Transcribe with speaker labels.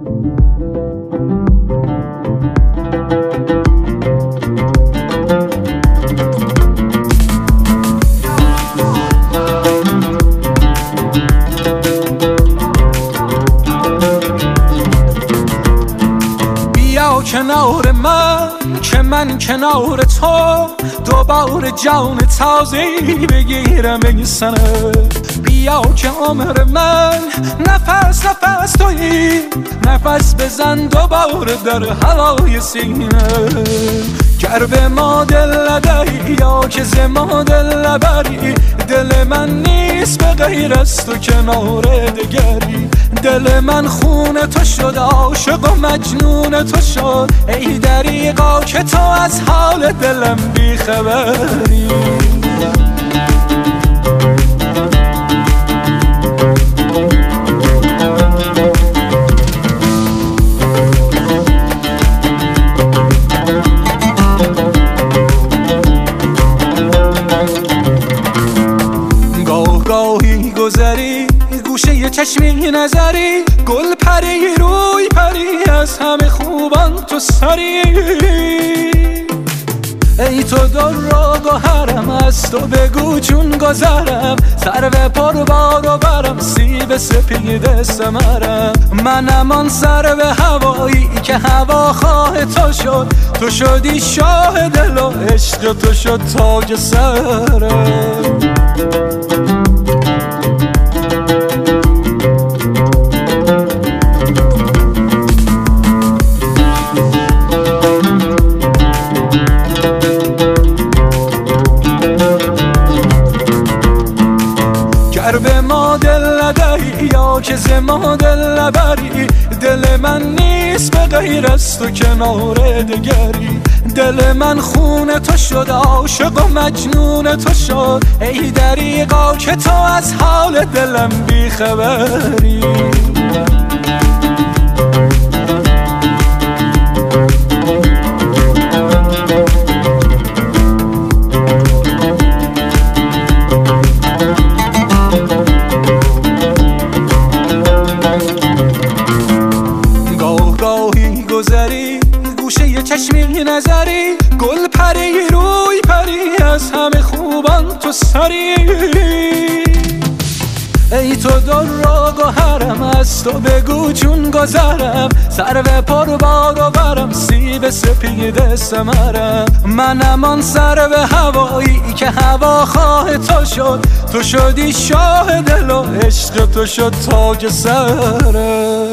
Speaker 1: کنار من که من کنار تو دوباره جان تازه‌ای بگیرم این سنه. بیا که عمر من نفس نفس تویی، نفس بزن دوباره در هوای سینه. گر به ما دل ندهی یا که ز ما دل نبری، دل من نیست به غیر از تو کنار دگری. دل من خون تو شد، عاشق و مجنون تو شد، ای دریغا که تو از حال دلم بیخبری. گاهی گذری گوشه یه چشمی نظری، گل پری روی پری از همه خوبان تو سری. ای تو در و گوهرم از تو بگو چون گذرم، سر به پر بار و برم سیب سپید سمرم. منم آن سر به هوایی که هوا خواه تو شد، تو شدی شاه دل و عشق تو شد تاج سرم. گر به ما دل ندهی یا که ز ما دل نبری، دل من نیست به غیر از تو کنار دگری. دل من خون تو شد، عاشق و مجنون تو شد، ای دریغا که تو از حال دلم بیخبری. گاهی گذری گوشه یه چشمی نظری، گل پری روی پری از همه خوبان تو سری. ای تو در و گوهرم از تو بگو چون گذرم، سر به پر بار و برم سیب سپید سمرم. منم آن سر به هوایی که هوا خواه تو شد، تو شدی شاه دل و عشق تو شد تاج سرم.